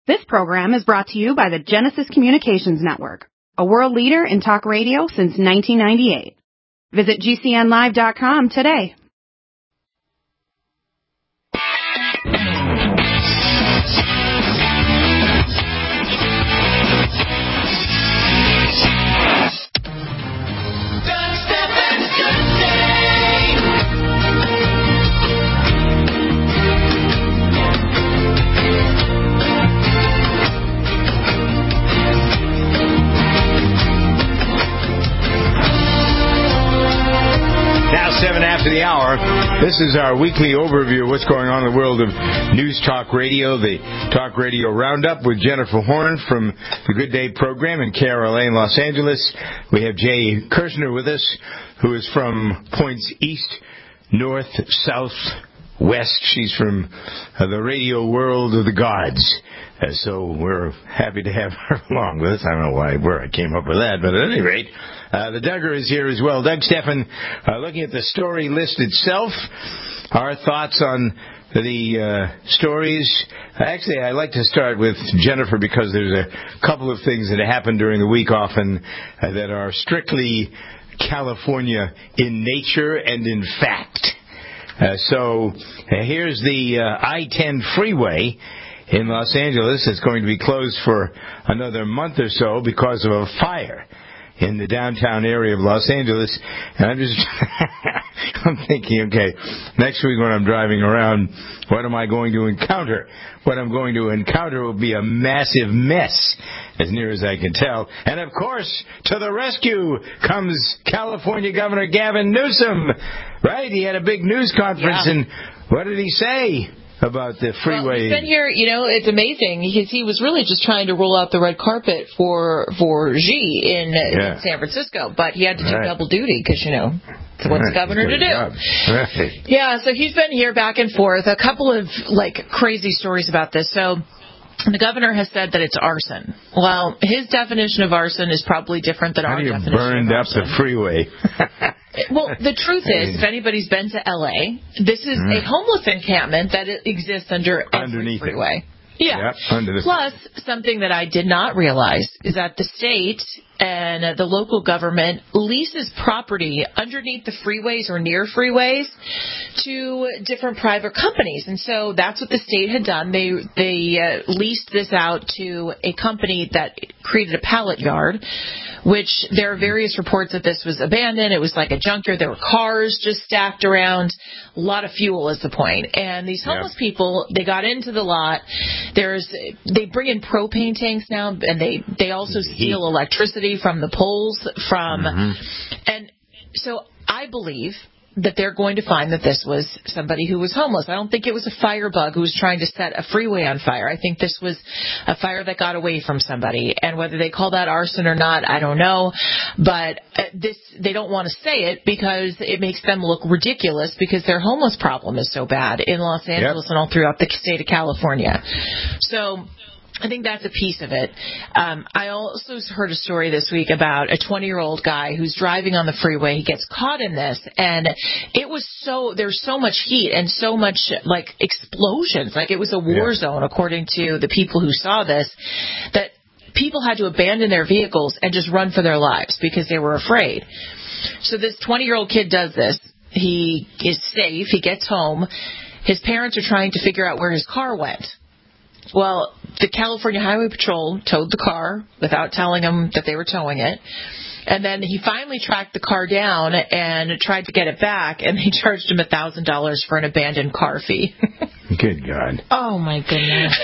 This program is brought to you by the Genesis Communications Network, a world leader in talk radio since 1998. Visit GCNlive.com today. Now 7 after the hour. This is our weekly overview of what's going on in the world of News Talk Radio, the Talk Radio Roundup with Jennifer Horn from the Good Day program in KRLA in Los Angeles. We have Jay Kirshner with us, who is from points east, north, south, west. She's from the radio world of the gods. So we're happy to have her along with us. I don't know where I came up with that, but at any rate, the Duggar is here as well. Doug Stephan, looking at the story list itself, our thoughts on the stories. Actually, I'd like to start with Jennifer because there's a couple of things that happened during the week often that are strictly California in nature and in fact. So here's the I-10 freeway in Los Angeles. It's going to be closed for another month or so because of a fire in the downtown area of Los Angeles. And I'm thinking, okay, next week when I'm driving around, what am I going to encounter? What I'm going to encounter will be a massive mess, as near as I can tell. And, of course, to the rescue comes California Governor Gavin Newsom, right? He had a big news conference, and what did he say about the freeway? Well, he's been here, it's amazing because he was really just trying to roll out the red carpet for Xi in San Francisco, but he had to do double duty because, it's what's the governor to do. Right. Yeah, so he's been here back and forth. A couple of, crazy stories about this. So the governor has said that it's arson. Well, his definition of arson is probably different than our definition of arson. Burned up the freeway. Well, the truth is, if anybody's been to L.A., this is a homeless encampment that exists underneath every freeway. Yeah. Plus, something that I did not realize is that the state and the local government leases property underneath the freeways or near freeways to different private companies. And so that's what the state had done. They leased this out to a company that created a pallet yard, which there are various reports that this was abandoned. It was like a junkyard. There were cars just stacked around. A lot of fuel is the point. And these homeless people, they got into the lot. They bring in propane tanks now, and they also steal electricity from the poles. And so I believe that they're going to find that this was somebody who was homeless. I don't think it was a firebug who was trying to set a freeway on fire. I think this was a fire that got away from somebody. And whether they call that arson or not, I don't know. But they don't want to say it because it makes them look ridiculous because their homeless problem is so bad in Los Angeles and all throughout the state of California. So I think that's a piece of it. I also heard a story this week about a 20-year-old guy who's driving on the freeway. He gets caught in this, and there's so much heat and so much, explosions. It was a war zone, according to the people who saw this, that people had to abandon their vehicles and just run for their lives because they were afraid. So this 20-year-old kid does this. He is safe. He gets home. His parents are trying to figure out where his car went. Well, the California Highway Patrol towed the car without telling him that they were towing it. And then he finally tracked the car down and tried to get it back, and they charged him $1,000 for an abandoned car fee. Good God. Oh, my goodness.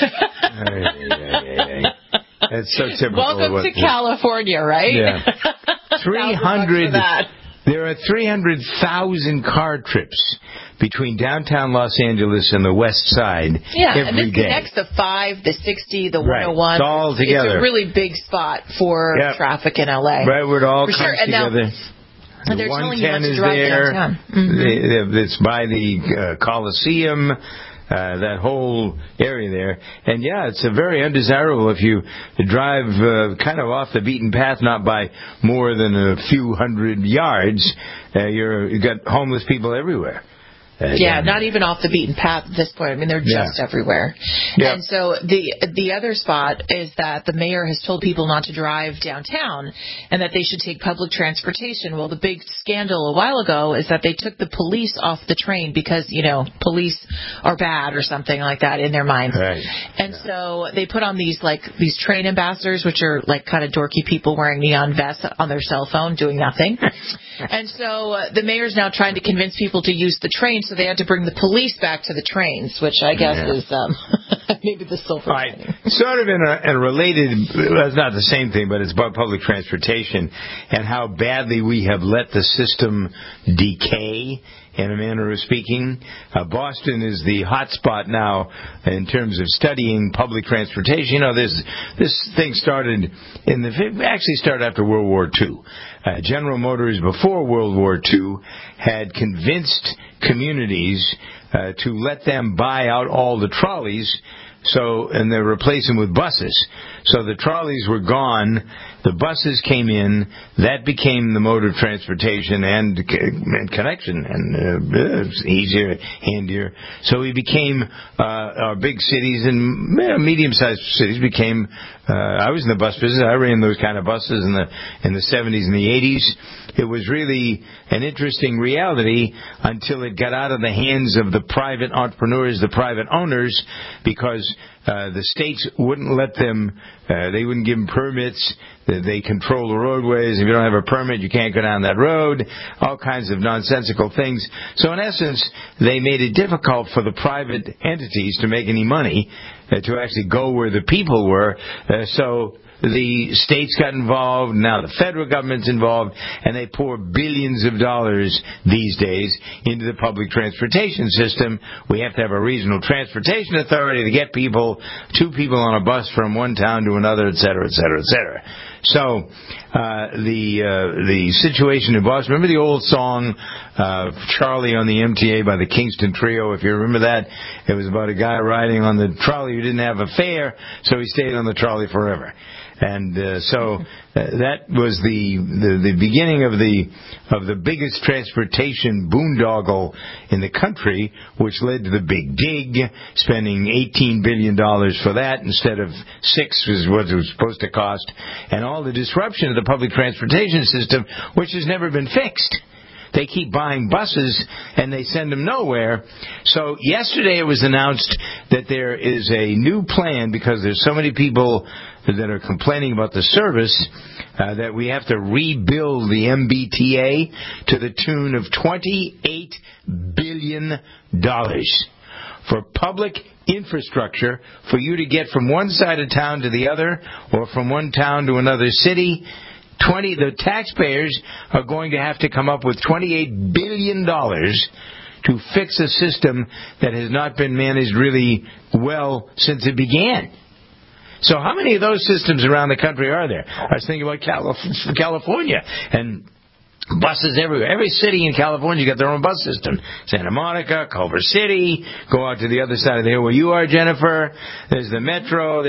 That's so typical. Welcome to California, right? Yeah. 300. There are 300,000 car trips between downtown Los Angeles and the west side every day. And this connects the 5, the 60, the 101. It's all together. It's a really big spot for traffic in L.A. Right, where it all comes together. And they're telling you not to drive downtown. It's by the Coliseum. That whole area there. And, it's a very undesirable if you drive kind of off the beaten path, not by more than a few hundred yards. You've got homeless people everywhere. Not even off the beaten path at this point. I mean, they're just everywhere. Yeah. And so the other spot is that the mayor has told people not to drive downtown and that they should take public transportation. Well, the big scandal a while ago is that they took the police off the train because, police are bad or something like that in their minds. Right. And so they put on these train ambassadors, which are like kind of dorky people wearing neon vests on their cell phone doing nothing. And so the mayor's now trying to convince people to use the train, so they had to bring the police back to the trains, which I guess is maybe the silver lining. Sort of in a related, it's not the same thing, but it's about public transportation and how badly we have let the system decay, in a manner of speaking. Boston is the hot spot now in terms of studying public transportation. This thing started actually started after World War II. General Motors, before World War II, had convinced communities to let them buy out all the trolleys, and they replace them with buses. So the trolleys were gone, the buses came in, that became the mode of transportation and connection, and it's easier, handier. So we became, our big cities and medium-sized cities became, I was in the bus business, I ran those kind of buses in the 70s and the 80s. It was really an interesting reality until it got out of the hands of the private entrepreneurs, the private owners, because the states wouldn't let them, they wouldn't give them permits, they control the roadways. If you don't have a permit, you can't go down that road, all kinds of nonsensical things. So in essence, they made it difficult for the private entities to make any money, to actually go where the people were. So the states got involved, now the federal government's involved, and they pour billions of dollars these days into the public transportation system. We have to have a regional transportation authority to get two people on a bus from one town to another, et cetera, et cetera, et cetera. So the situation in Boston, remember the old song Charlie on the MTA by the Kingston Trio, if you remember that? It was about a guy riding on the trolley who didn't have a fare, so he stayed on the trolley forever. And so that was the beginning of the biggest transportation boondoggle in the country, which led to the Big Dig, spending $18 billion for that instead of $6 is what it was supposed to cost, and all the disruption of the public transportation system, which has never been fixed. They keep buying buses, and they send them nowhere. So yesterday it was announced that there is a new plan, because there's so many people that are complaining about the service, that we have to rebuild the MBTA to the tune of $28 billion for public infrastructure, for you to get from one side of town to the other, or from one town to another city. The taxpayers are going to have to come up with $28 billion to fix a system that has not been managed really well since it began. So how many of those systems around the country are there? I was thinking about California, and buses everywhere. Every city in California got their own bus system. Santa Monica, Culver City, go out to the other side of the hill where you are, Jennifer. There's the metro.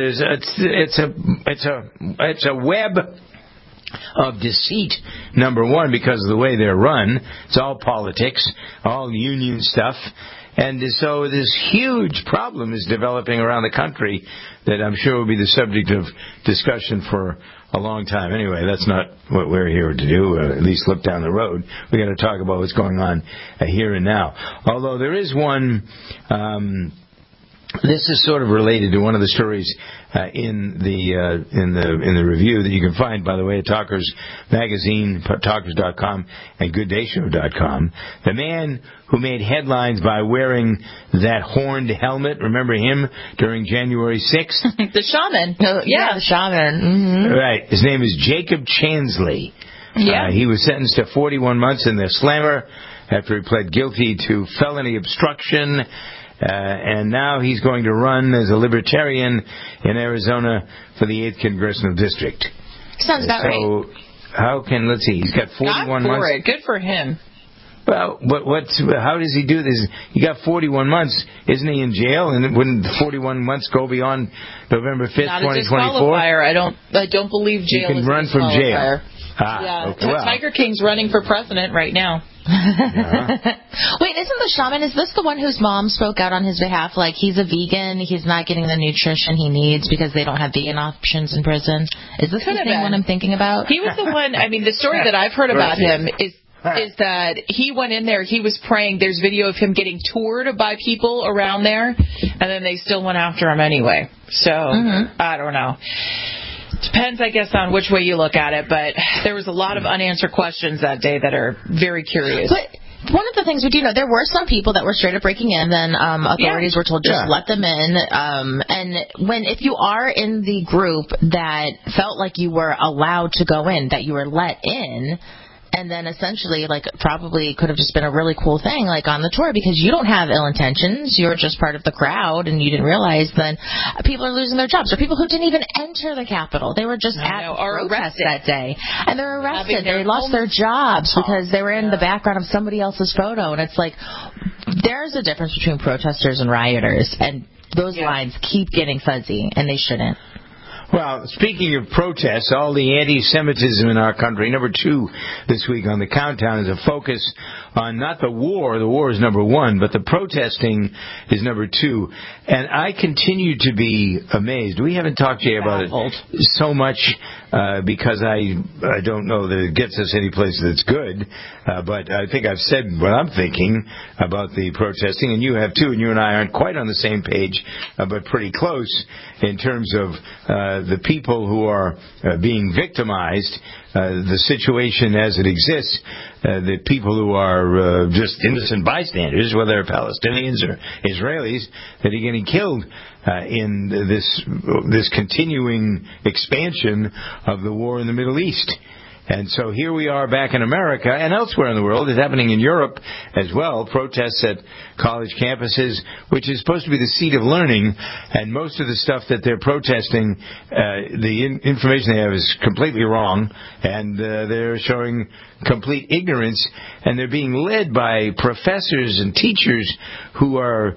It's a web of deceit, number one, because of the way they're run. It's all politics, all union stuff. And so this huge problem is developing around the country that I'm sure will be the subject of discussion for a long time. Anyway, that's not what we're here to do, at least look down the road. We've got to talk about what's going on here and now. Although there is one... this is sort of related to one of the stories in the review that you can find, by the way, at Talkers Magazine, Talkers.com, and GoodDayShow.com. The man who made headlines by wearing that horned helmet, remember him, during January 6th? The shaman. Yeah, the shaman. Mm-hmm. Right. His name is Jacob Chansley. Yeah. He was sentenced to 41 months in the slammer after he pled guilty to felony obstruction. And now he's going to run as a libertarian in Arizona for the 8th Congressional District. Sounds about right. So let's see, he's got 41 months. Good for him. Well, but how does he do this? He got 41 months. Isn't he in jail? And wouldn't 41 months go beyond November 5th, 2024? Not a disqualifier. I don't believe jail is a disqualifier. You can run from jail. Okay. Well, Tiger King's running for president right now. Wait, isn't the shaman, is this the one whose mom spoke out on his behalf? Like, he's a vegan, he's not getting the nutrition he needs because they don't have vegan options in prison? Is this the same one I'm thinking about? He was the one, I mean, the story that I've heard about him is that he went in there, he was praying. There's video of him getting toured by people around there, and then they still went after him anyway. So, I don't know. Depends, I guess, on which way you look at it, but there was a lot of unanswered questions that day that are very curious. But one of the things we do know, there were some people that were straight up breaking in, then authorities were told just let them in. And if you are in the group that felt like you were allowed to go in, that you were let in, and then essentially, like, probably could have just been a really cool thing, like, on the tour, because you don't have ill intentions. You're just part of the crowd, and you didn't realize then people are losing their jobs. Or people who didn't even enter the Capitol. They were just at protest that day. And they're arrested. They lost their jobs because they were in the background of somebody else's photo. And it's like, there's a difference between protesters and rioters. And those lines keep getting fuzzy, and they shouldn't. Well, speaking of protests, all the anti-Semitism in our country, number 2 this week on the countdown is a focus on not the war is number 1, but the protesting is number 2. And I continue to be amazed. We haven't talked to you about it so much because I don't know that it gets us any place that's good, but I think I've said what I'm thinking about the protesting, and you have too, and you and I aren't quite on the same page, but pretty close in terms of the people who are being victimized, the situation as it exists, the people who are just innocent bystanders, whether they're Palestinians or Israelis, that are getting killed in this continuing expansion of the war in the Middle East. And so here we are back in America and elsewhere in the world. It's happening in Europe as well. Protests at college campuses, which is supposed to be the seat of learning. And most of the stuff that they're protesting, the information they have is completely wrong. And they're showing complete ignorance. And they're being led by professors and teachers who are,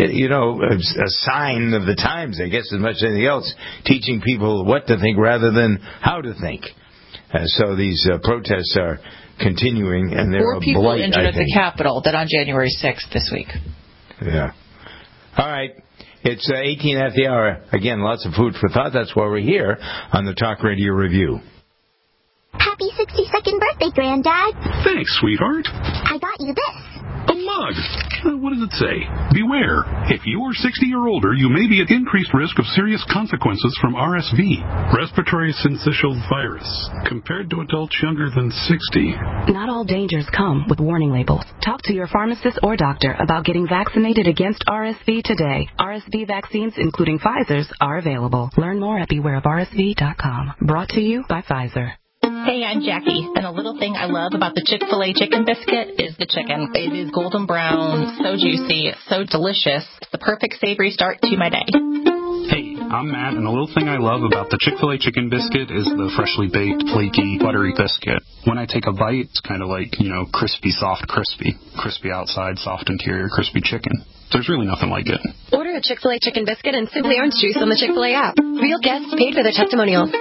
a sign of the times, I guess, as much as anything else, teaching people what to think rather than how to think. So these protests are continuing, and they're 4 people blight, injured at the Capitol that on January 6th this week. Yeah. All right. It's 18 at the hour. Again, lots of food for thought. That's why we're here on the Talk Radio Review. Happy 62nd birthday, Granddad. Thanks, sweetheart. I got you this. A mug. What does it say? Beware. If you are 60 or older, you may be at increased risk of serious consequences from RSV, respiratory syncytial virus, compared to adults younger than 60. Not all dangers come with warning labels. Talk to your pharmacist or doctor about getting vaccinated against RSV today. RSV vaccines, including Pfizer's, are available. Learn more at bewareofrsv.com. Brought to you by Pfizer. Hey, I'm Jackie, and a little thing I love about the Chick-fil-A chicken biscuit is the chicken. It is golden brown, so juicy, so delicious. It's the perfect savory start to my day. Hey, I'm Matt, and a little thing I love about the Chick-fil-A chicken biscuit is the freshly baked, flaky, buttery biscuit. When I take a bite, it's kind of like, crispy, soft, crispy. Crispy outside, soft interior, crispy chicken. There's really nothing like it. Order a Chick-fil-A chicken biscuit and Simply Orange Juice on the Chick-fil-A app. Real guests paid for their testimonials.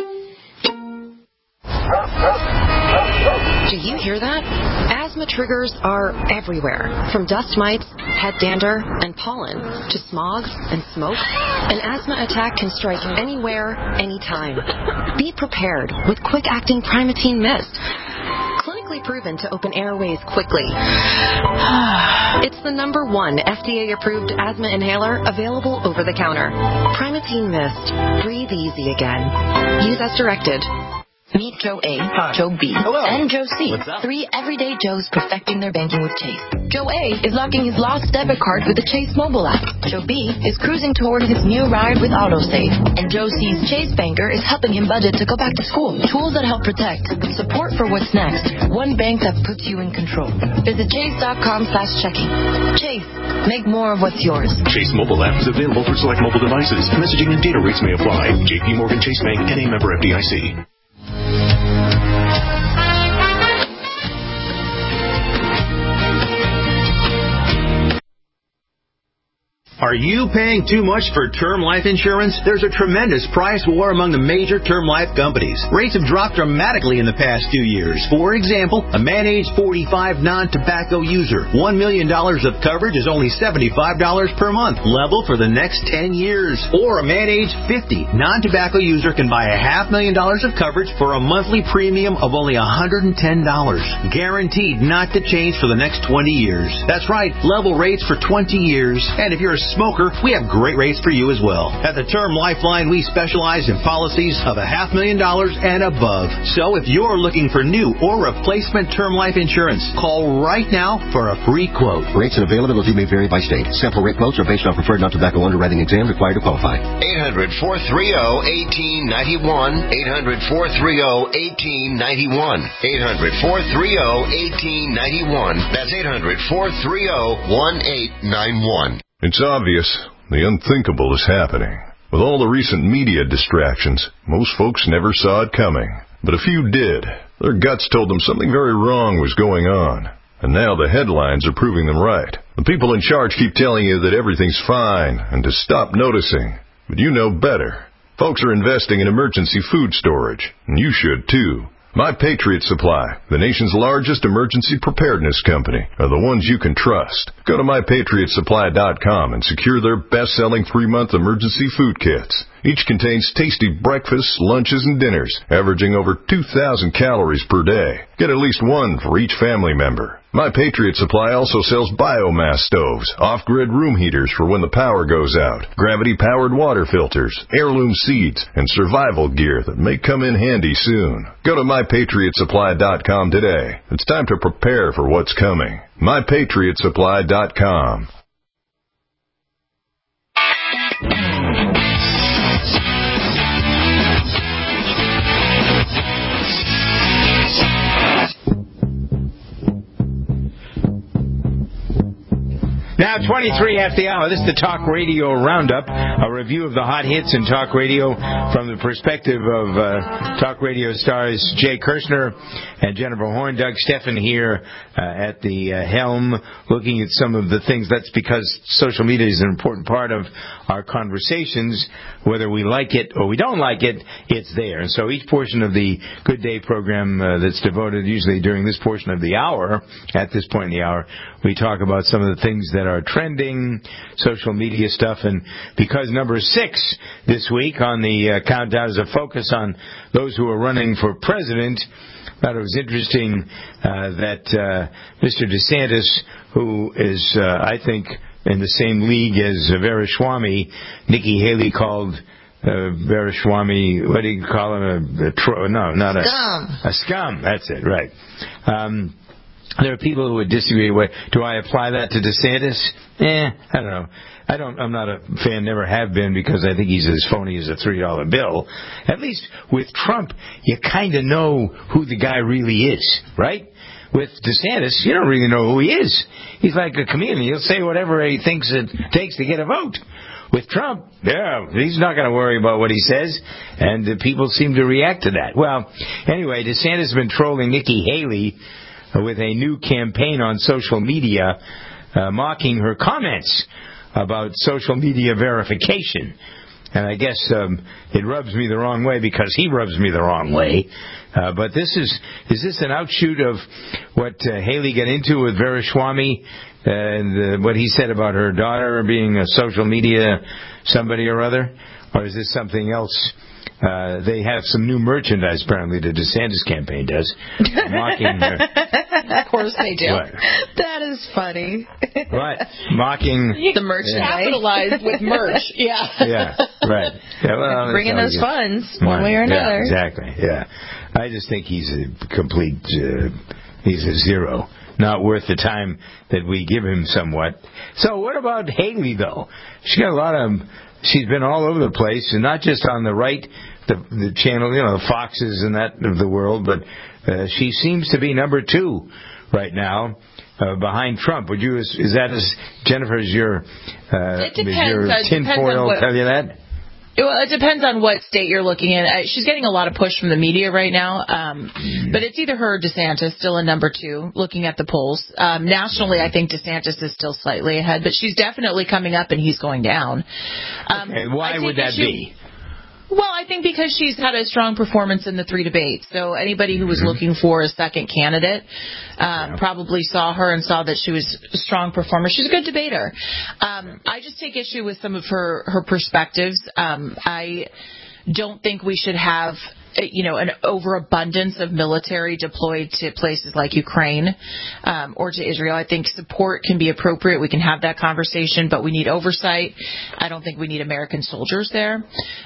Do you hear that? Asthma triggers are everywhere, from dust mites, head dander, and pollen, to smog and smoke. An asthma attack can strike anywhere, anytime. Be prepared with quick-acting Primatene Mist. Clinically proven to open airways quickly. It's the #1 FDA-approved asthma inhaler available over the counter. Primatene Mist. Breathe easy again. Use as directed. Meet Joe A, Joe B, and Joe C. 3 everyday Joes perfecting their banking with Chase. Joe A is locking his lost debit card with the Chase mobile app. Joe B is cruising toward his new ride with AutoSave. And Joe C's Chase banker is helping him budget to go back to school. Tools that help protect. Support for what's next. One bank that puts you in control. Visit chase.com/checking. Chase, make more of what's yours. Chase mobile app is available for select mobile devices. Messaging and data rates may apply. JP Morgan Chase Bank, NA member FDIC. Are you paying too much for term life insurance? There's a tremendous price war among the major term life companies. Rates have dropped dramatically in the past 2 years. For example, a man age 45 non-tobacco user, $1 million of coverage is only $75 per month, level for the next 10 years. Or a man age 50 non-tobacco user can buy $500,000 of coverage for a monthly premium of only $110. Guaranteed not to change for the next 20 years. That's right, level rates for 20 years. And if you're a smoker, we have great rates for you as well. At the Term Lifeline, we specialize in policies of $500,000 and above. So if you're looking for new or replacement term life insurance, call right now for a free quote. Rates and availability may vary by state. Sample rate quotes are based on preferred non-tobacco underwriting exam required to qualify. 800-430-1891. 800-430-1891. 800-430-1891. That's 800-430-1891. It's obvious the unthinkable is happening. With all the recent media distractions, most folks never saw it coming. But a few did. Their guts told them something very wrong was going on. And now the headlines are proving them right. The people in charge keep telling you that everything's fine and to stop noticing. But you know better. Folks are investing in emergency food storage, and you should too. My Patriot Supply, the nation's largest emergency preparedness company, are the ones you can trust. Go to MyPatriotSupply.com and secure their best-selling 3-month emergency food kits. Each contains tasty breakfasts, lunches, and dinners, averaging over 2,000 calories per day. Get at least one for each family member. My Patriot Supply also sells biomass stoves, off-grid room heaters for when the power goes out, gravity-powered water filters, heirloom seeds, and survival gear that may come in handy soon. Go to MyPatriotSupply.com today. It's time to prepare for what's coming. MyPatriotSupply.com. Now, 23 after the hour. This is the Talk Radio Roundup, a review of the hot hits in talk radio from the perspective of talk radio stars Jay Kirshner and Jennifer Horn. Doug Steffen here at the helm, looking at some of the things. That's because social media is an important part of our conversations. Whether we like it or we don't like it, it's there. And so each portion of the Good Day program that's devoted usually during this portion of the hour, at this point in the hour, we talk about some of the things that are trending, social media stuff. And because number 6 this week on the countdown is a focus on those who are running for president, I thought it was interesting that Mr. DeSantis, who is, I think, in the same league as Vereshwamy, Nikki Haley called Vereshwamy, what do you call him? A scum. That's it, right. There are people who would disagree with, do I apply that to DeSantis? I don't know. I'm not a fan, never have been, because I think he's as phony as a $3 bill. At least with Trump, you kind of know who the guy really is, right? With DeSantis, you don't really know who he is. He's like a chameleon. He'll say whatever he thinks it takes to get a vote. With Trump, he's not going to worry about what he says, and people seem to react to that. Well, anyway, DeSantis has been trolling Nikki Haley with a new campaign on social media, mocking her comments about social media verification. And I guess it rubs me the wrong way because he rubs me the wrong way. But is this an outshoot of what Haley got into with Vereshwamy and what he said about her daughter being a social media somebody or other? Or is this something else? They have some new merchandise, apparently, the DeSantis campaign does, mocking her. Of course they do. What? That is funny. What? Mocking the merchandise. Capitalized with merch. Yeah. Yeah, right. Yeah, well, bringing those funds one way or another. Yeah, exactly, yeah. I just think he's a complete, he's a zero. Not worth the time that we give him somewhat. So what about Haley, though? She's been all over the place, and not just on the right, the channel, the Foxes and that of the world, but she seems to be number 2 right now, behind Trump. Jennifer, is your tinfoil tell you that? Well, it depends on what state you're looking at. She's getting a lot of push from the media right now, but it's either her or DeSantis, still in number 2, looking at the polls. Nationally, I think DeSantis is still slightly ahead, but she's definitely coming up and he's going down. Okay, why would that be? Well, I think because she's had a strong performance in the 3 debates. So anybody who was looking for a second candidate probably saw her and saw that she was a strong performer. She's a good debater. I just take issue with some of her perspectives. I don't think we should have an overabundance of military deployed to places like Ukraine or to Israel. I think support can be appropriate. We can have that conversation, but we need oversight. I don't think we need American soldiers there.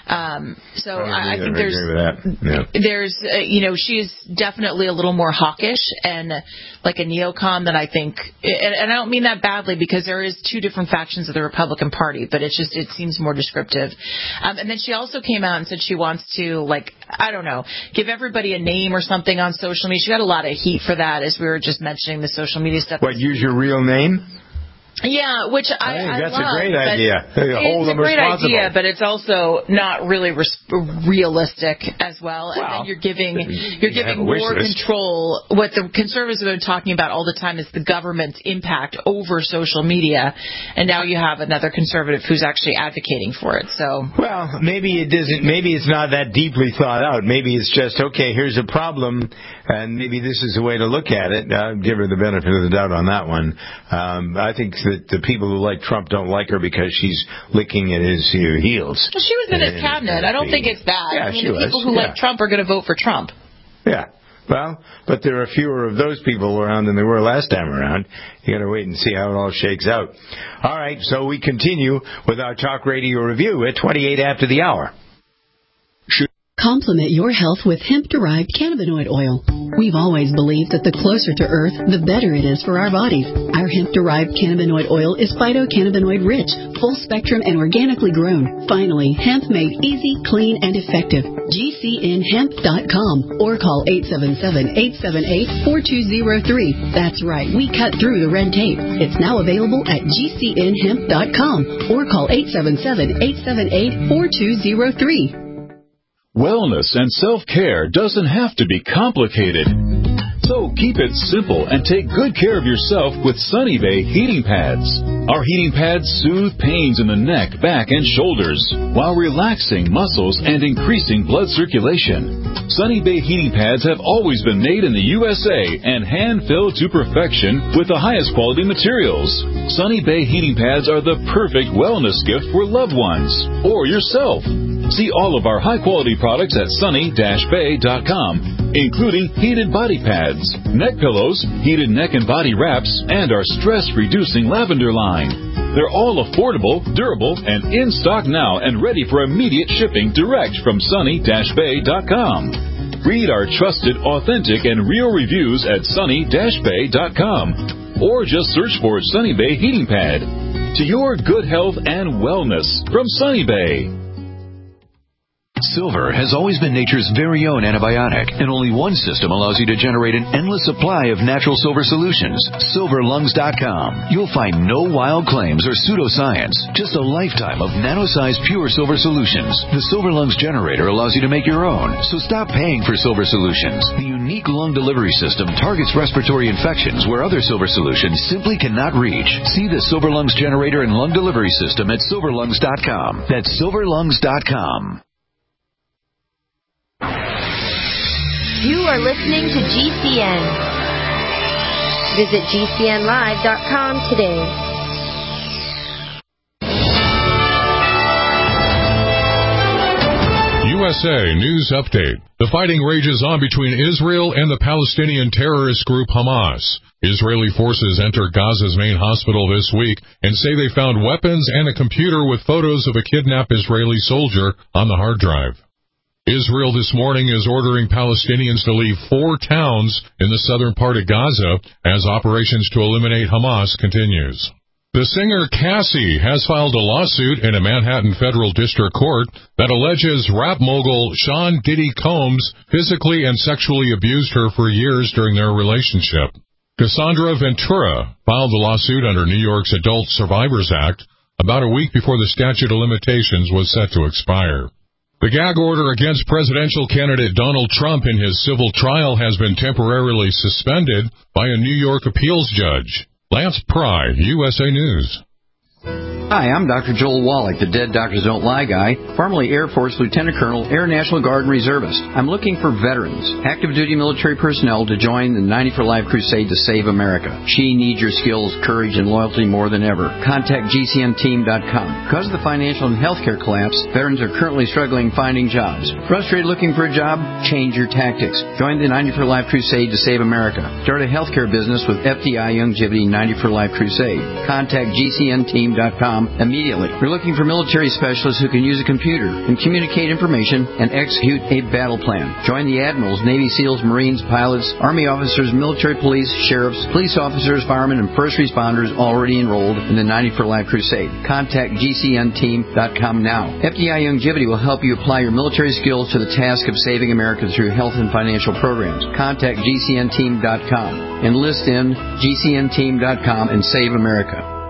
I think there's she's definitely a little more hawkish and like a neocon that I think, and I don't mean that badly because there is 2 different factions of the Republican Party, but it seems more descriptive. And then she also came out and said she wants to, give everybody a name or something on social media. She got a lot of heat for that, as we were just mentioning the social media stuff. What, use your real name? Yeah, which I think that's love, a great idea. It's a great idea, but it's also not really realistic as well. And then you're giving more control. What the conservatives have been talking about all the time is the government's impact over social media, and now you have another conservative who's actually advocating for it. So, well, maybe it doesn't. Maybe it's not that deeply thought out. Maybe it's just here's a problem, and maybe this is a way to look at it. I'll give her the benefit of the doubt on that one. I think that the people who like Trump don't like her because she's licking at his heels. Well, she was in his cabinet. I don't think it's that. Yeah, the people who like Trump are going to vote for Trump. Yeah. Well, but there are fewer of those people around than there were last time around. You got to wait and see how it all shakes out. All right, so we continue with our talk radio review at 28 after the hour. Complement your health with hemp-derived cannabinoid oil. We've always believed that the closer to Earth, the better it is for our bodies. Our hemp-derived cannabinoid oil is phytocannabinoid-rich, full-spectrum, and organically grown. Finally, hemp made easy, clean, and effective. GCNhemp.com or call 877-878-4203. That's right, we cut through the red tape. It's now available at GCNhemp.com or call 877-878-4203. Wellness and self-care doesn't have to be complicated. So keep it simple and take good care of yourself with Sunny Bay heating pads. Our heating pads soothe pains in the neck, back, and shoulders while relaxing muscles and increasing blood circulation. Sunny Bay heating pads have always been made in the USA and hand-filled to perfection with the highest quality materials. Sunny Bay heating pads are the perfect wellness gift for loved ones or yourself. See all of our high-quality products at sunny-bay.com, including heated body pads, neck pillows, heated neck and body wraps, and our stress-reducing lavender line. They're all affordable, durable, and in stock now and ready for immediate shipping direct from sunny-bay.com. Read our trusted, authentic, and real reviews at sunny-bay.com, or just search for Sunny Bay Heating Pad. To your good health and wellness from Sunny Bay. Silver has always been nature's very own antibiotic, and only one system allows you to generate an endless supply of natural silver solutions. SilverLungs.com. You'll find no wild claims or pseudoscience, just a lifetime of nano-sized pure silver solutions. The Silver Lungs generator allows you to make your own, so stop paying for silver solutions. The unique lung delivery system targets respiratory infections where other silver solutions simply cannot reach. See the Silver Lungs generator and lung delivery system at SilverLungs.com. That's SilverLungs.com. You are listening to GCN. Visit GCNlive.com today. USA News Update. The fighting rages on between Israel and the Palestinian terrorist group Hamas. Israeli forces entered Gaza's main hospital this week and say they found weapons and a computer with photos of a kidnapped Israeli soldier on the hard drive. Israel this morning is ordering Palestinians to leave 4 towns in the southern part of Gaza as operations to eliminate Hamas continues. The singer Cassie has filed a lawsuit in a Manhattan federal district court that alleges rap mogul Sean Diddy Combs physically and sexually abused her for years during their relationship. Cassandra Ventura filed the lawsuit under New York's Adult Survivors Act, about a week before the statute of limitations was set to expire. The gag order against presidential candidate Donald Trump in his civil trial has been temporarily suspended by a New York appeals judge. Lance Pry, USA News. Hi, I'm Dr. Joel Wallach, the Dead Doctors Don't Lie guy, formerly Air Force Lieutenant Colonel, Air National Guard and Reservist. I'm looking for veterans, active duty military personnel to join the 90 for Life crusade to save America. She needs your skills, courage, and loyalty more than ever. Contact GCNteam.com. Because of the financial and healthcare collapse, veterans are currently struggling finding jobs. Frustrated looking for a job? Change your tactics. Join the 90 for Life crusade to save America. Start a healthcare business with FDI Youngevity 90 for Life crusade. Contact GCNteam.com immediately. We're looking for military specialists who can use a computer and communicate information and execute a battle plan. Join the admirals, Navy SEALs, Marines, pilots, Army officers, military police, sheriffs, police officers, firemen, and first responders already enrolled in the 90 for Life crusade. Contact GCNteam.com now. FDI Youngevity will help you apply your military skills to the task of saving America through health and financial programs. Contact GCNteam.com. Enlist in GCNteam.com and save America.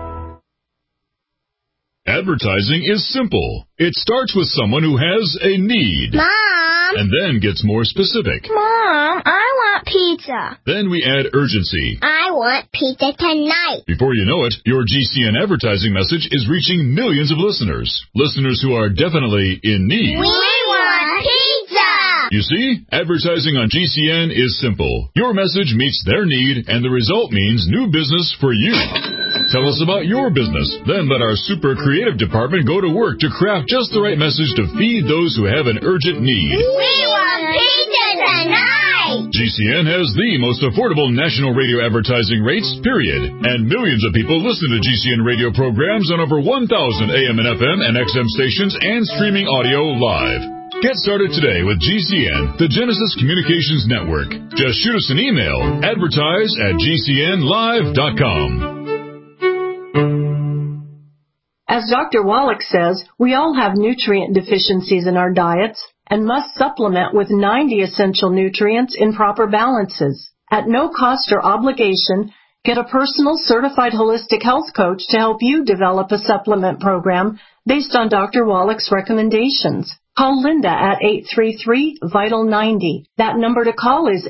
Advertising is simple. It starts with someone who has a need. Mom! And then gets more specific. Mom, I want pizza. Then we add urgency. I want pizza tonight. Before you know it, your GCN advertising message is reaching millions of listeners. Listeners who are definitely in need. We want pizza! You see, advertising on GCN is simple. Your message meets their need, and the result means new business for you. Tell us about your business. Then let our super creative department go to work to craft just the right message to feed those who have an urgent need. We want pizza tonight! GCN has the most affordable national radio advertising rates, period. And millions of people listen to GCN radio programs on over 1,000 AM and FM and XM stations and streaming audio live. Get started today with GCN, the Genesis Communications Network. Just shoot us an email, advertise@gcnlive.com. As Dr. Wallach says, we all have nutrient deficiencies in our diets and must supplement with 90 essential nutrients in proper balances. At no cost or obligation, get a personal certified holistic health coach to help you develop a supplement program based on Dr. Wallach's recommendations. Call Linda at 833-VITAL-90. That number to call is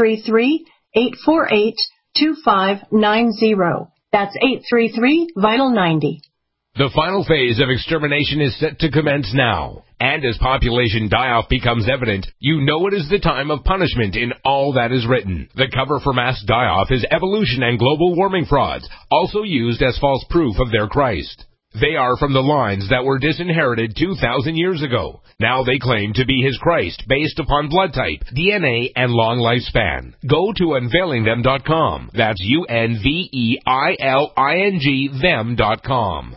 833-848-2590. That's 833-VITAL-90. The final phase of extermination is set to commence now. And as population die-off becomes evident, you know it is the time of punishment in all that is written. The cover for mass die-off is evolution and global warming frauds, also used as false proof of their Christ. They are from the lines that were disinherited 2,000 years ago. Now they claim to be his Christ based upon blood type, DNA, and long lifespan. Go to unveilingthem.com. That's UNVEILING them.com.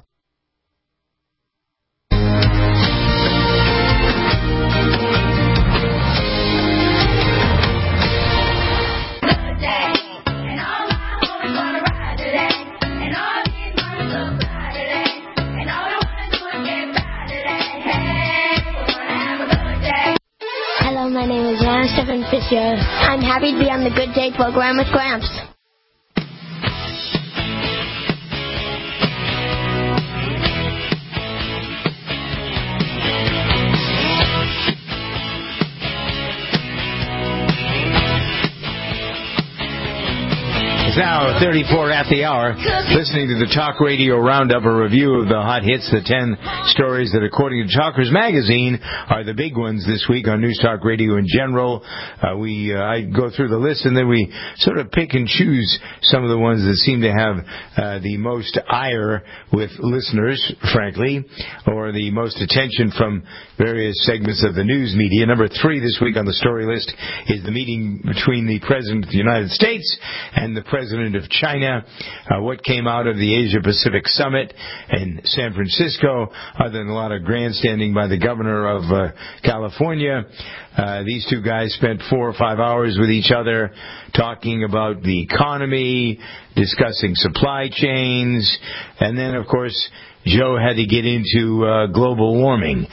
Hello, my name is Anna Stephen Fisher. I'm happy to be on the Good Day program with Gramps. It's now 34 at the hour. Listening to the Talk Radio Roundup, a review of the hot hits, the 10 stories that, according to Talkers Magazine, are the big ones this week on News Talk Radio in general. I go through the list, and then we sort of pick and choose some of the ones that seem to have the most ire with listeners, frankly, or the most attention from various segments of the news media. Number 3 this week on the story list is the meeting between the President of the United States and the President of China. What came out of the Asia-Pacific Summit in San Francisco, other than a lot of grandstanding by the governor of California. These two guys spent 4 or 5 hours with each other talking about the economy, discussing supply chains, and then, of course, Joe had to get into global warming.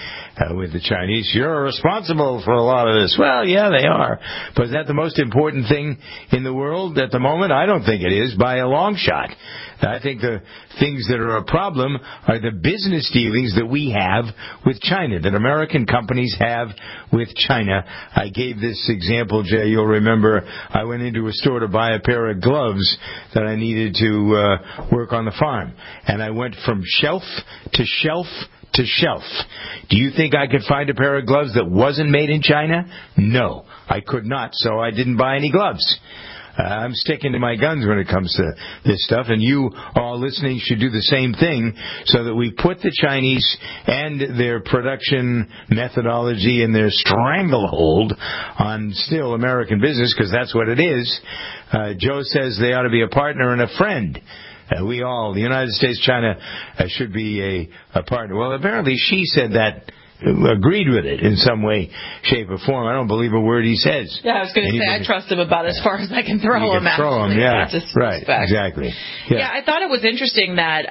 with the Chinese. You're responsible for a lot of this. Well, yeah, they are. But is that the most important thing in the world at the moment? I don't think it is by a long shot. I think the things that are a problem are the business dealings that we have with China, that American companies have with China. I gave this example, Jay, you'll remember. I went into a store to buy a pair of gloves that I needed to work on the farm. And I went from shelf to shelf to shelf. Do you think I could find a pair of gloves that wasn't made in China? No, I could not, so I didn't buy any gloves. I'm sticking to my guns when it comes to this stuff, and you all listening should do the same thing so that we put the Chinese and their production methodology and their stranglehold on still American business, because that's what it is. Joe says they ought to be a partner and a friend. We all, the United States, China, should be a partner. Well, apparently she said that, agreed with it in some way, shape, or form. I don't believe a word he says. Yeah, I was going to say, I trust him about as far as I can throw him. Throw him, yeah. Right, exactly. Yeah, I thought it was interesting that,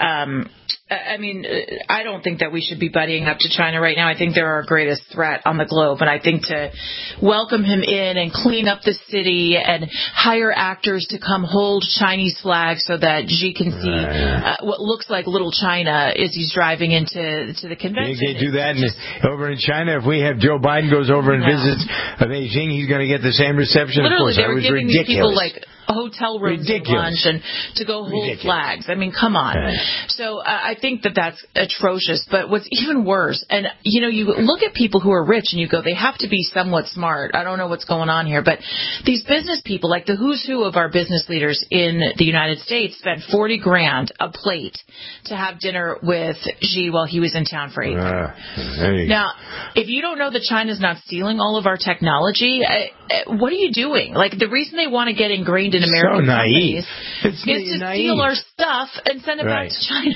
I don't think that we should be buddying up to China right now. I think they're our greatest threat on the globe, and I think to welcome him in and clean up the city and hire actors to come hold Chinese flags so that Xi can see what looks like little China as he's driving into the convention. They do that over in China. If we have Joe Biden goes over and visits Beijing, he's going to get the same reception. Literally, of course, they were giving ridiculous. these people like hotel rooms and lunch and to go hold flags. I mean, come on. So I think that that's atrocious. But what's even worse, and you look at people who are rich and you go, they have to be somewhat smart. I don't know what's going on here, but these business people, like the who's who of our business leaders in the United States, spent $40,000 a plate to have dinner with Xi while he was in town for 8 days. Now, if you don't know that China's not stealing all of our technology, what are you doing? Like, the reason they want to get ingrained in American companies is to steal our stuff and send it back to China.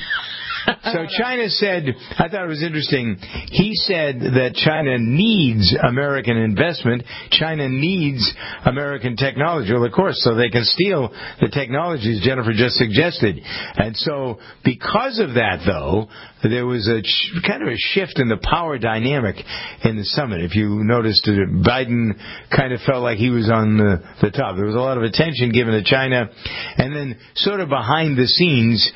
So China said, I thought it was interesting, he said that China needs American investment. China needs American technology. Well, of course, so they can steal the technologies Jennifer just suggested. And so because of that, though, there was a kind of a shift in the power dynamic in the summit. If you noticed, Biden kind of felt like he was on the top. There was a lot of attention given to China. And then sort of behind the scenes,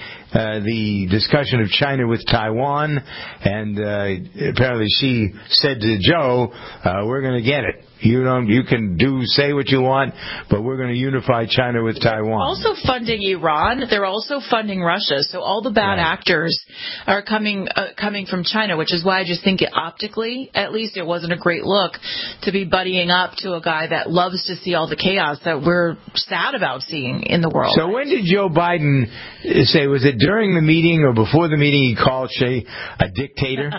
the discussion of China with Taiwan, and apparently she said to Joe, we're going to get it. You can say what you want, but we're going to unify China with Taiwan. Also funding Iran. They're also funding Russia. So all the bad actors are coming from China, which is why I just think optically, at least, it wasn't a great look to be buddying up to a guy that loves to see all the chaos that we're sad about seeing in the world. So when did Joe Biden say, was it during the meeting or before the meeting, he called Xi a dictator?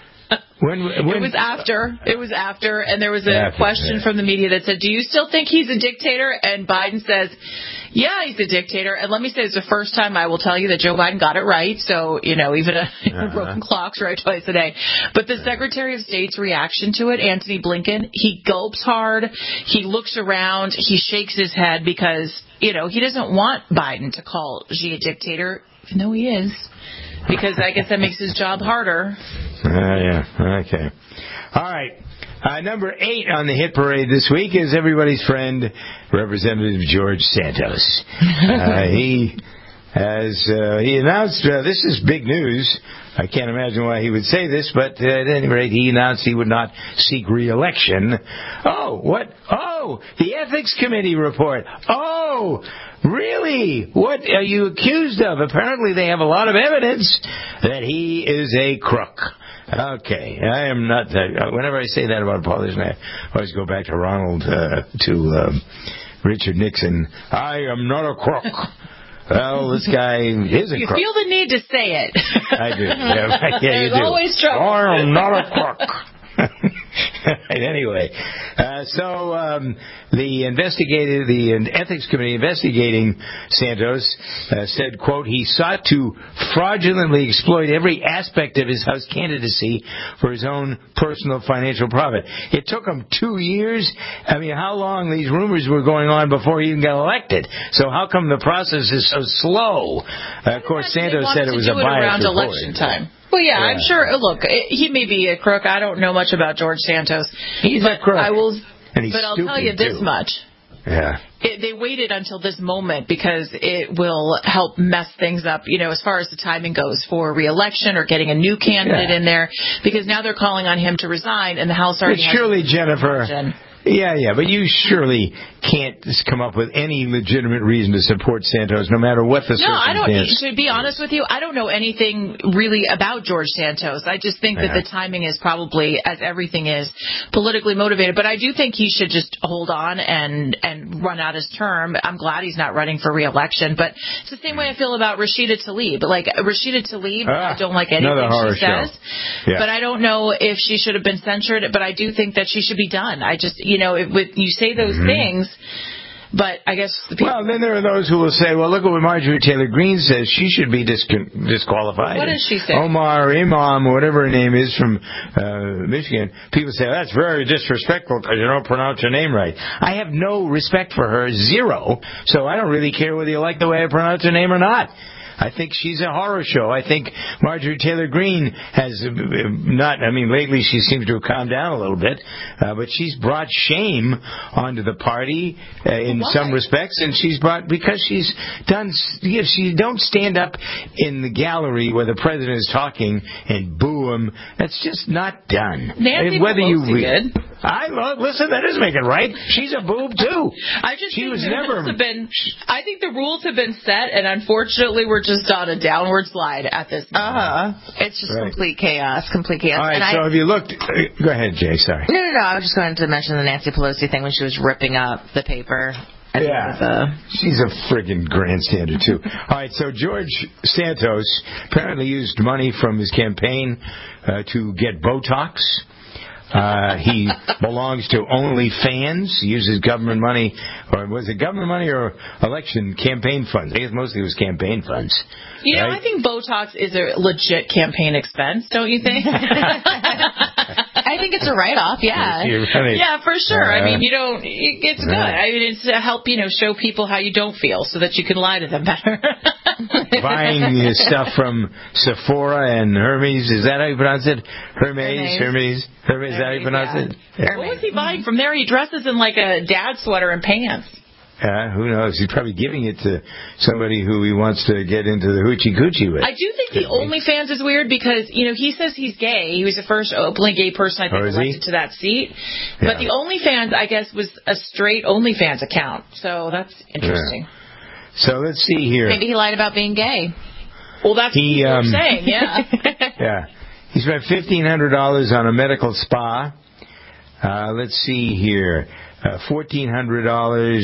It was after, and there was a question from the media that said, do you still think he's a dictator? And Biden says, yeah, he's a dictator. And let me say, it's the first time I will tell you that Joe Biden got it right. So, even a broken clock's right twice a day. But the Secretary of State's reaction to it, Antony Blinken, he gulps hard. He looks around. He shakes his head because, he doesn't want Biden to call Xi a dictator, even though he is. Because I guess that makes his job harder. Okay. All right. Number 8 on the hit parade this week is everybody's friend, Representative George Santos. He announced, this is big news. I can't imagine why he would say this, but at any rate, he announced he would not seek re-election. The Ethics Committee report. Really? What are you accused of? Apparently they have a lot of evidence that he is a crook. Okay, I am not that. Whenever I say that about a politician, I always go back to Richard Nixon. I am not a crook. Well, this guy is a crook. You feel the need to say it. I do. Yeah, There's you do. Always trouble. I am not a crook. Anyway, the Ethics Committee investigating Santos said, quote, he sought to fraudulently exploit every aspect of his House candidacy for his own personal financial profit. It took him 2 years. I mean, how long these rumors were going on before he even got elected? So how come the process is so slow? Of course, Santos said it was a biased report. Around election time. Well, yeah, I'm sure. Look, he may be a crook. I don't know much about George Santos. He's a crook. But I'll tell you this much. Yeah. They waited until this moment because it will help mess things up, as far as the timing goes for re-election or getting a new candidate in there, because now they're calling on him to resign, and the House already has... Surely, Jennifer... Yeah, but you surely can't come up with any legitimate reason to support Santos, no matter what the circumstance. No, I don't. To be honest with you, I don't know anything really about George Santos. I just think that the timing is probably, as everything is, politically motivated. But I do think he should just hold on and run out his term. I'm glad he's not running for re-election. But it's the same way I feel about Rashida Tlaib. Like, Rashida Tlaib, I don't like anything she says. Yeah. But I don't know if she should have been censured. But I do think that she should be done. I just... you say those things, but I guess the people... Well, then there are those who will say, well, look at what Marjorie Taylor Greene says. She should be disqualified. What does she say? Omar Imam, whatever her name is, from Michigan. People say, that's very disrespectful because you don't pronounce her name right. I have no respect for her, zero, so I don't really care whether you like the way I pronounce her name or not. I think she's a horror show. I think Marjorie Taylor Greene has lately she seems to have calmed down a little bit, but she's brought shame onto the party in some respects, and because she's done, she don't stand up in the gallery where the president is talking and boo him. That's just not done. Nancy Pelosi did. Listen, that doesn't make it right. She's a boob too. I think the rules have been set, and unfortunately we're just on a downward slide at this moment. It's just complete chaos. All right, so have you looked... Go ahead, Jay, sorry. No, I was just going to mention the Nancy Pelosi thing when she was ripping up the paper. She's a friggin' grandstander, too. All right, so George Santos apparently used money from his campaign to get Botox. He belongs to OnlyFans. He uses government money, or was it government money or election campaign funds? I guess mostly it was campaign funds. I think Botox is a legit campaign expense, don't you think? I think it's a write-off, yeah. Yeah, for sure. It's good. It's to help, show people how you don't feel so that you can lie to them better. Buying stuff from Sephora and Hermes, is that how you pronounce it? Hermes, is that how you pronounce it? Yeah. What was he buying from there? He dresses in like a dad sweater and pants. Who knows? He's probably giving it to somebody who he wants to get into the hoochie-coochie with. I do think the OnlyFans is weird because, he says he's gay. He was the first openly gay person, I think, elected to that seat. Yeah. But the OnlyFans, I guess, was a straight OnlyFans account. So that's interesting. Yeah. So let's see here. Maybe he lied about being gay. Well, that's what you're saying, yeah. Yeah. He spent $1,500 on a medical spa. Let's see here. $1,400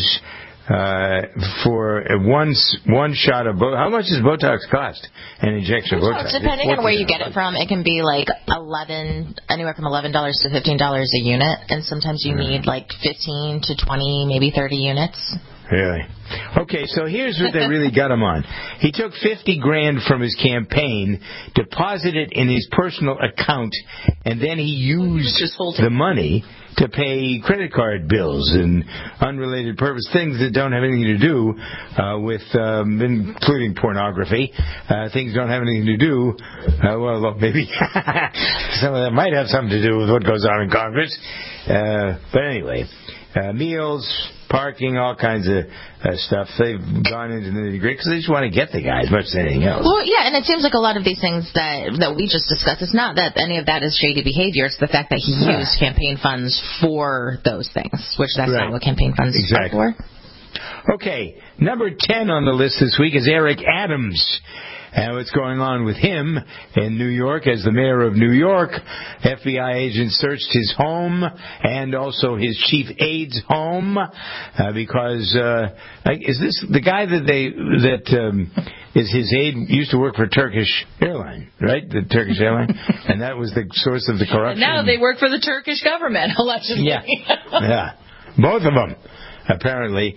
for one shot of Botox. How much does Botox cost? An injection of Botox? Depending on where you get it from, it can be like anywhere from $11 to $15 a unit, and sometimes you need like 15 to 20, maybe 30 units. Really? Okay, so here's what they really got him on. He took $50,000 from his campaign, deposited in his personal account, and then he used the money to pay credit card bills and unrelated purpose things that don't have anything to do with, including pornography. Things don't have anything to do, well, maybe some of that might have something to do with what goes on in Congress. But anyway, meals, parking, all kinds of stuff. They've gone into the nitty-gritty because they just want to get the guy as much as anything else. Well, yeah, and it seems like a lot of these things that we just discussed, it's not that any of that is shady behavior. It's the fact that he used campaign funds for those things, which that's not what campaign funds are for. Okay, number 10 on the list this week is Eric Adams. And what's going on with him in New York as the mayor of New York? FBI agents searched his home and also his chief aide's home because is this the guy that is his aide used to work for Turkish Airlines, right? The Turkish Airlines, and that was the source of the corruption. And now they work for the Turkish government, allegedly. Yeah, both of them apparently.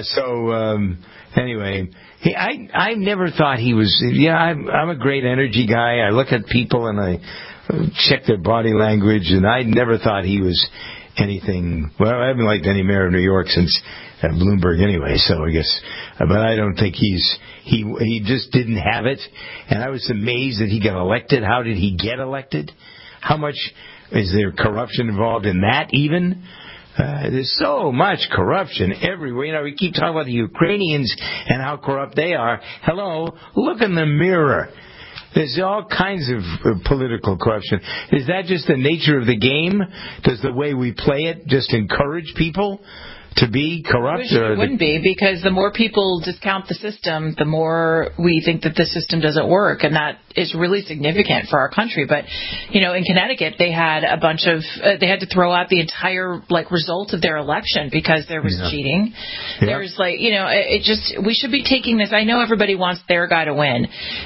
Anyway. I never thought he was... I'm a great energy guy. I look at people and I check their body language, and I never thought he was anything. Well, I haven't liked any mayor of New York since Bloomberg anyway, so I guess. But I don't think he just didn't have it. And I was amazed that he got elected. How did he get elected? How much is there corruption involved in that even? There's so much corruption everywhere. You know, we keep talking about the Ukrainians and how corrupt they are. Hello, look in the mirror. There's all kinds of political corruption. Is that just the nature of the game? Does the way we play it just encourage people to be corrupt? It wouldn't be, because the more people discount the system, the more we think that the system doesn't work, and that is really significant for our country. But, you know, in Connecticut, they had a bunch of, they had to throw out the entire, result of their election because there was cheating. Yeah. There's, we should be taking this. I know everybody wants their guy to win.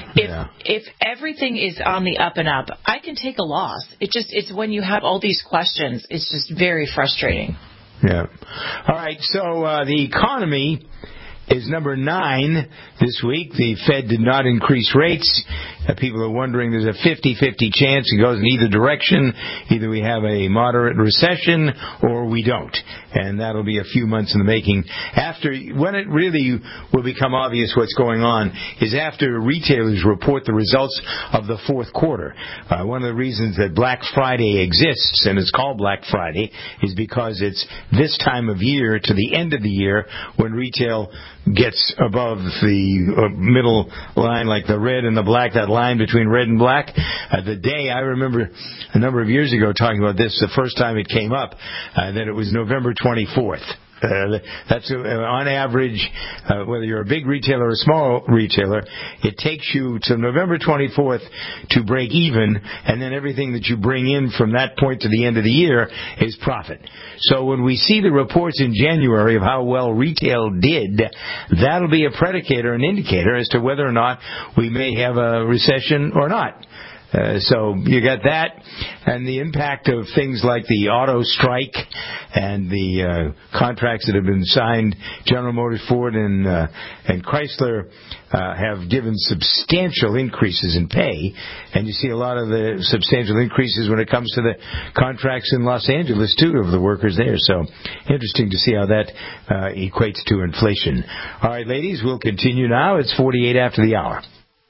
If everything is on the up and up, I can take a loss. It's when you have all these questions, it's just very frustrating. Yeah. All right. So the economy is number 9 this week. The Fed did not increase rates. People are wondering, there's a 50-50 chance it goes in either direction. Either we have a moderate recession or we don't. And that'll be a few months in the making. When it really will become obvious what's going on is after retailers report the results of the fourth quarter. One of the reasons that Black Friday exists, and it's called Black Friday, is because it's this time of year to the end of the year when retail gets above the middle line, like the red and the black, that line between red and black. The day, I remember a number of years ago talking about this, the first time it came up, that it was November 24th. That's on average, whether you're a big retailer or a small retailer, it takes you to November 24th to break even, and then everything that you bring in from that point to the end of the year is profit. So when we see the reports in January of how well retail did, that'll be a predicator, an indicator as to whether or not we may have a recession or not. So you got that, and the impact of things like the auto strike and the contracts that have been signed. General Motors, Ford, and Chrysler have given substantial increases in pay, and you see a lot of the substantial increases when it comes to the contracts in Los Angeles, too, of the workers there. So interesting to see how that equates to inflation. All right, ladies, we'll continue now. It's 48 after the hour.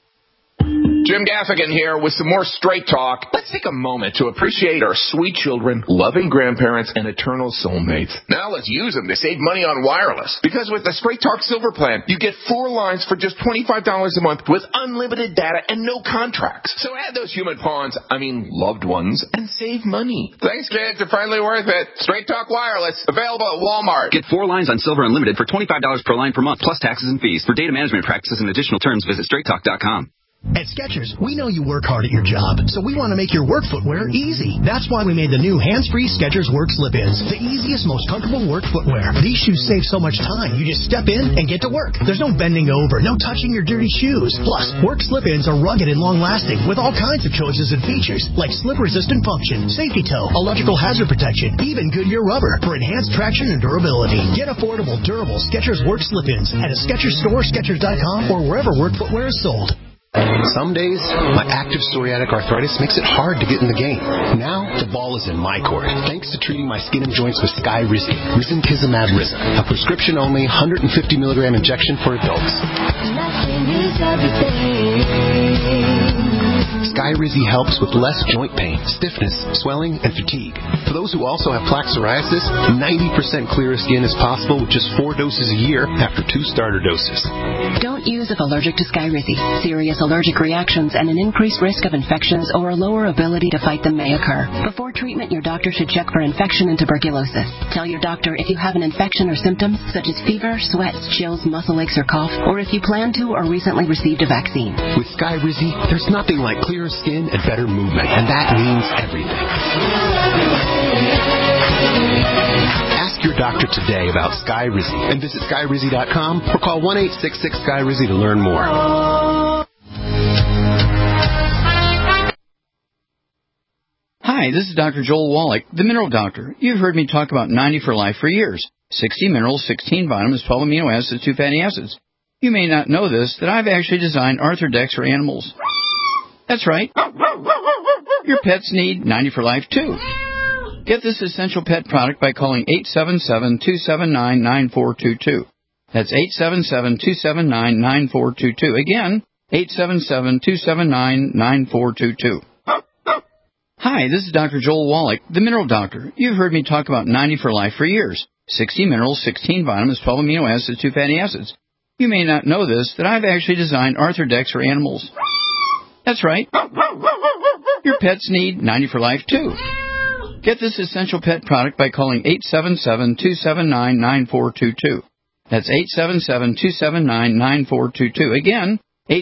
Jim Gaffigan here with some more Straight Talk. Let's take a moment to appreciate our sweet children, loving grandparents, and eternal soulmates. Now let's use them to save money on wireless. Because with the Straight Talk Silver Plan, you get 4 lines for just $25 a month with unlimited data and no contracts. So add those human loved ones, and save money. Thanks, kids. They're finally worth it. Straight Talk Wireless, available at Walmart. Get 4 lines on Silver Unlimited for $25 per line per month, plus taxes and fees. For data management practices and additional terms, visit straighttalk.com. At Skechers, we know you work hard at your job, so we want to make your work footwear easy. That's why we made the new hands-free Skechers Work Slip-ins, the easiest, most comfortable work footwear. These shoes save so much time. You just step in and get to work. There's no bending over, no touching your dirty shoes. Plus, Work Slip-ins are rugged and long-lasting with all kinds of choices and features like slip-resistant function, safety toe, electrical hazard protection, even Goodyear rubber for enhanced traction and durability. Get affordable, durable Skechers Work Slip-ins at a Skechers store, Skechers.com, or wherever work footwear is sold. Some days, my active psoriatic arthritis makes it hard to get in the game. Now, the ball is in my court, thanks to treating my skin and joints with Skyrizi, Risankizumab Risa, a prescription-only 150-milligram injection for adults. Skyrizi helps with less joint pain, stiffness, swelling, and fatigue. For those who also have plaque psoriasis, 90% clearer skin is possible with just 4 doses a year after 2 starter doses. Don't use if allergic to Skyrizi. Serious allergic reactions and an increased risk of infections or a lower ability to fight them may occur. Before treatment, your doctor should check for infection and tuberculosis. Tell your doctor if you have an infection or symptoms such as fever, sweats, chills, muscle aches, or cough, or if you plan to or recently received a vaccine. With Skyrizi, there's nothing like clearer skin and better movement, and that means everything. Ask your doctor today about Skyrizi and visit Skyrizi.com or call 1-866-SKYRIZI to learn more. Hi, this is Dr. Joel Wallach, the Mineral Doctor. You've heard me talk about 90 for Life for years. 60 minerals, 16 vitamins, 12 amino acids, 2 fatty acids. You may not know this, that I've actually designed Arthrodex for animals. That's right. Your pets need 90 for Life, too. Get this essential pet product by calling 877-279-9422. That's 877-279-9422. Again, 877-279-9422. Hi, this is Dr. Joel Wallach, the Mineral Doctor. You've heard me talk about 90 for Life for years. 60 minerals, 16 vitamins, 12 amino acids, 2 fatty acids. You may not know this, that I've actually designed Arthrodex for animals. That's right. Your pets need 90 for Life, too. Get this essential pet product by calling 877-279-9422. That's 877-279-9422. Again,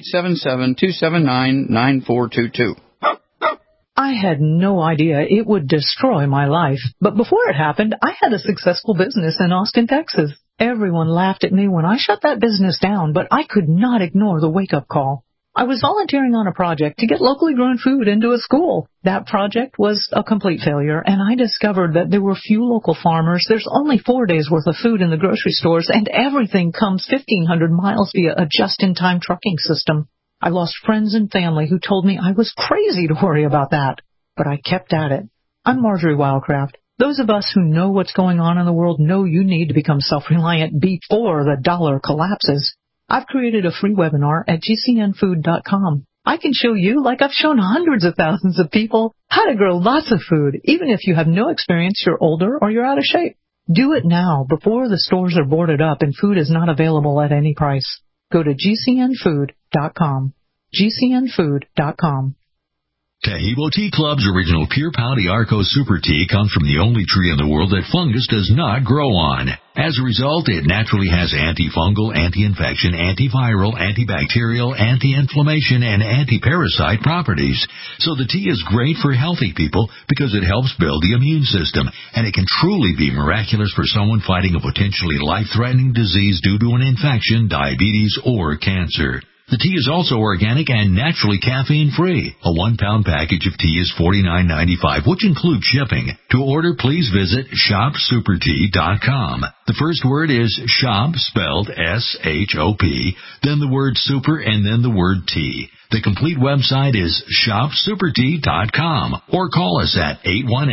877-279-9422. I had no idea it would destroy my life. But before it happened, I had a successful business in Austin, Texas. Everyone laughed at me when I shut that business down, but I could not ignore the wake-up call. I was volunteering on a project to get locally grown food into a school. That project was a complete failure, and I discovered that there were few local farmers. There's only 4 days' worth of food in the grocery stores, and everything comes 1,500 miles via a just-in-time trucking system. I lost friends and family who told me I was crazy to worry about that, but I kept at it. I'm Marjorie Wildcraft. Those of us who know what's going on in the world know you need to become self-reliant before the dollar collapses. I've created a free webinar at gcnfood.com. I can show you, like I've shown hundreds of thousands of people, how to grow lots of food, even if you have no experience, you're older, or you're out of shape. Do it now, before the stores are boarded up and food is not available at any price. Go to gcnfood.com. gcnfood.com. Tahibo Tea Club's original Pure Pouty Arco Super Tea comes from the only tree in the world that fungus does not grow on. As a result, it naturally has antifungal, anti-infection, antiviral, antibacterial, anti-inflammation, and anti-parasite properties. So the tea is great for healthy people because it helps build the immune system, and it can truly be miraculous for someone fighting a potentially life-threatening disease due to an infection, diabetes, or cancer. The tea is also organic and naturally caffeine-free. A 1-pound package of tea is $49.95, which includes shipping. To order, please visit shopsupertea.com. The first word is shop, spelled S-H-O-P, then the word super, and then the word tea. The complete website is shopsupertea.com, or call us at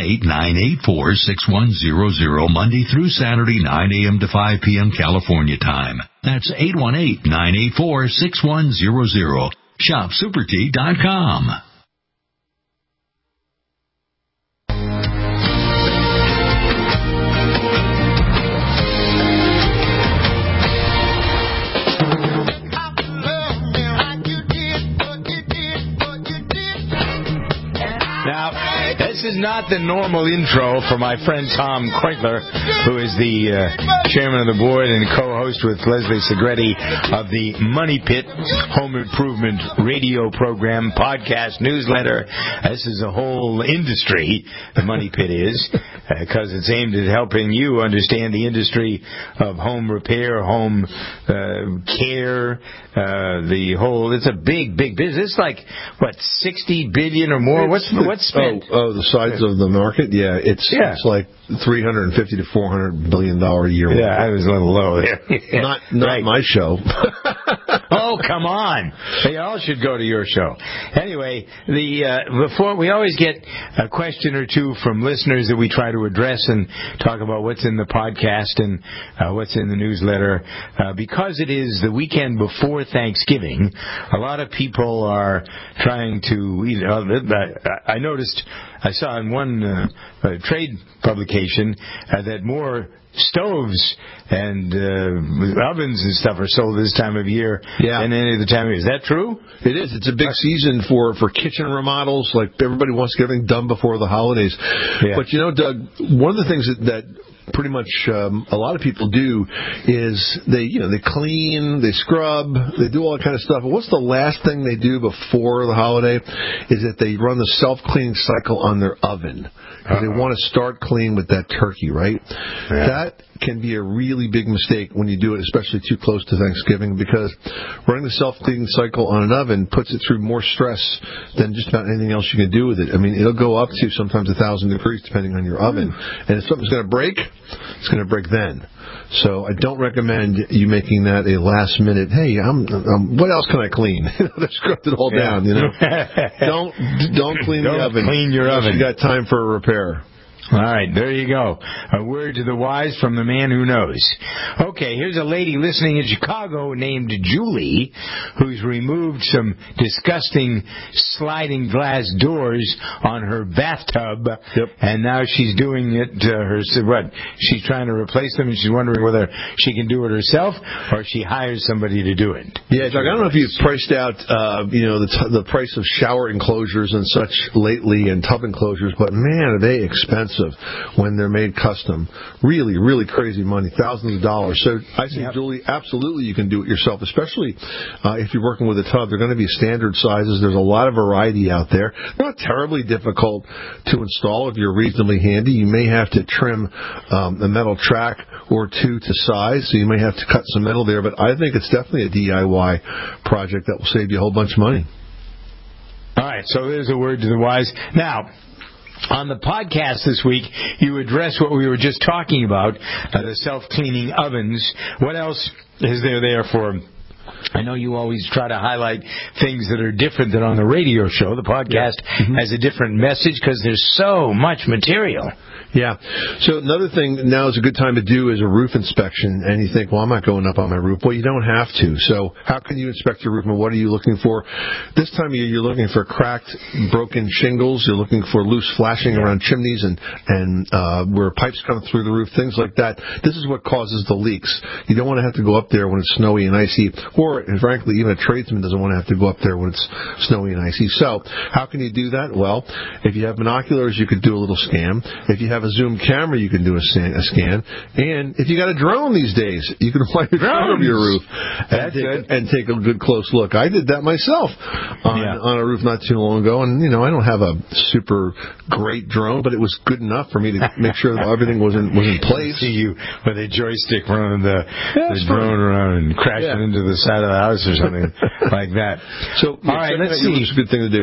818-984-6100, Monday through Saturday, 9 a.m. to 5 p.m. California time. That's 818-984-6100. shopsupertea.com. Now, this is not the normal intro for my friend Tom Kreutler, who is the chairman of the board and co-host with Leslie Segretti of the Money Pit Home Improvement radio program, podcast, newsletter. This is a whole industry, the Money Pit is, because it's aimed at helping you understand the industry of home repair, home care, the whole. It's a big, big business. It's like, what, $60 billion or more? What's spent? Oh, the size of the market? Yeah, it's like $350 to $400 billion a year. Yeah, I was a little low there. Not right. My show. Oh, come on! They all should go to your show. Anyway, before we always get a question or two from listeners that we try to address and talk about what's in the podcast and what's in the newsletter. Because it is the weekend before Thanksgiving, a lot of people are trying to. I noticed. I saw in one trade publication that more stoves and ovens and stuff are sold this time of year than any other time of year. Is that true? It is. It's a big season for kitchen remodels. Like, everybody wants to get everything done before the holidays. Yeah. But, you know, Doug, one of the things that pretty much a lot of people do is they clean, they scrub, they do all that kind of stuff. But what's the last thing they do before the holiday is that they run the self-cleaning cycle on their oven. They want to start clean with that turkey, right? Yeah. That can be a really big mistake when you do it, especially too close to Thanksgiving, because running the self-cleaning cycle on an oven puts it through more stress than just about anything else you can do with it. I mean, it'll go up to sometimes 1,000 degrees depending on your oven. And if something's going to break, it's going to break then. So I don't recommend you making that a last minute, hey, what else can I clean? They've scrubbed it all down, you know. Don't clean the oven. Clean your oven. You got time for a repair. All right, there you go. A word to the wise from the man who knows. Okay, here's a lady listening in Chicago named Julie, who's removed some disgusting sliding glass doors on her bathtub, and now she's doing it she's trying to replace them, and she's wondering whether she can do it herself or she hires somebody to do it. Yeah, Doug, I don't know if you've priced out, the price of shower enclosures and such lately and tub enclosures, but man, are they expensive when they're made custom. Really, really crazy money, thousands of dollars. So I think, Julie, absolutely you can do it yourself, especially if you're working with a tub. They're going to be standard sizes. There's a lot of variety out there. They're not terribly difficult to install if you're reasonably handy. You may have to trim a metal track or two to size, so you may have to cut some metal there, but I think it's definitely a DIY project that will save you a whole bunch of money. All right, so there's a word to the wise. Now, on the podcast this week, you addressed what we were just talking about, the self-cleaning ovens. What else is there for? I know you always try to highlight things that are different than on the radio show. The podcast has a different message because there's so much material. Yeah. So another thing now is a good time to do is a roof inspection. And you think, well, I'm not going up on my roof. Well, you don't have to. So how can you inspect your roof, and what are you looking for? This time of year, you're looking for cracked, broken shingles. You're looking for loose flashing around chimneys and where pipes come through the roof, things like that. This is what causes the leaks. You don't want to have to go up there when it's snowy and icy, or, frankly, even a tradesman doesn't want to have to go up there when it's snowy and icy. So how can you do that? Well, if you have binoculars, you could do a little scan. If you have a zoom camera, you can do a scan. And if you got a drone these days, you can fly a drone over your roof and take a good close look. I did that myself on a roof not too long ago, and I don't have a super great drone, but it was good enough for me to make sure that everything was in place. See you with a joystick running the drone around and crashing into the side of the house or something like that. So, all right, let's see. It's a good thing to do.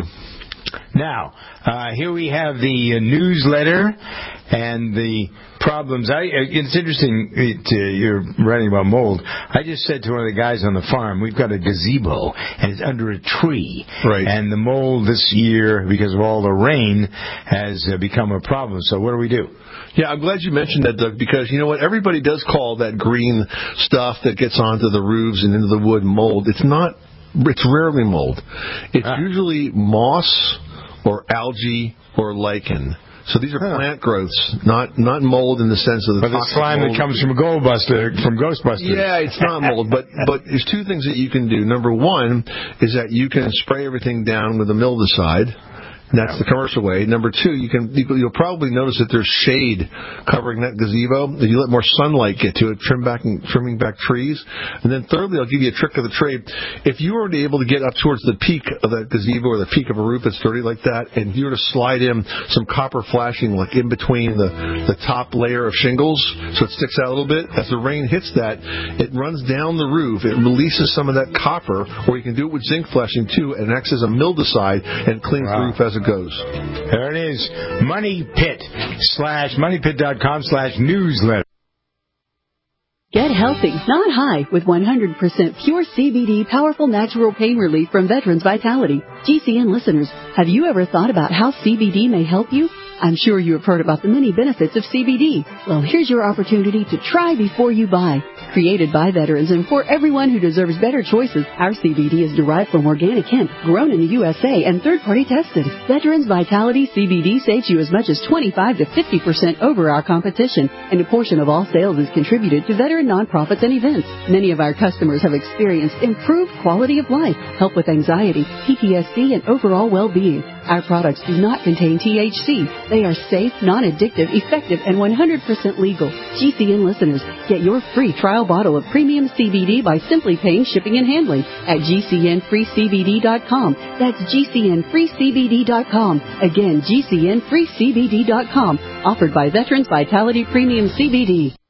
Now, here we have the newsletter and the problems. It's interesting you're writing about mold. I just said to one of the guys on the farm, we've got a gazebo, and it's under a tree. Right. And the mold this year, because of all the rain, has become a problem. So what do we do? Yeah, I'm glad you mentioned that, Doug, because you know what? Everybody does call that green stuff that gets onto the roofs and into the wood mold. It's not. It's rarely mold. It's usually moss or algae or lichen. So these are plant growths, not mold in the sense of the slime mold that comes from Ghostbusters. Yeah, it's not mold, but there's two things that you can do. Number one is that you can spray everything down with a mildicide. That's the commercial way. Number two, you'll probably notice that there's shade covering that gazebo. If you let more sunlight get to it, trimming back trees. And then thirdly, I'll give you a trick of the trade. If you were able to get up towards the peak of that gazebo or the peak of a roof that's dirty like that, and you were to slide in some copper flashing like in between the top layer of shingles so it sticks out a little bit, as the rain hits that, it runs down the roof. It releases some of that copper, or you can do it with zinc flashing too, and it acts as a mildicide and cleans the roof as it goes. There it is. moneypit.com/newsletter. Get healthy, not high, with 100% pure CBD powerful natural pain relief from Veterans Vitality. GCN listeners, have you ever thought about how CBD may help you? I'm sure you have heard about the many benefits of CBD. Well, here's your opportunity to try before you buy. Created by veterans and for everyone who deserves better choices, our CBD is derived from organic hemp, grown in the USA, and third-party tested. Veterans Vitality CBD saves you as much as 25 to 50% over our competition, and a portion of all sales is contributed to veteran nonprofits and events. Many of our customers have experienced improved quality of life, help with anxiety, PTSD, and overall well-being. Our products do not contain THC. They are safe, non-addictive, effective, and 100% legal. GCN listeners, get your free trial bottle of premium CBD by simply paying shipping and handling at GCNFreeCBD.com. That's GCNFreeCBD.com. Again, GCNFreeCBD.com. Offered by Veterans Vitality Premium CBD.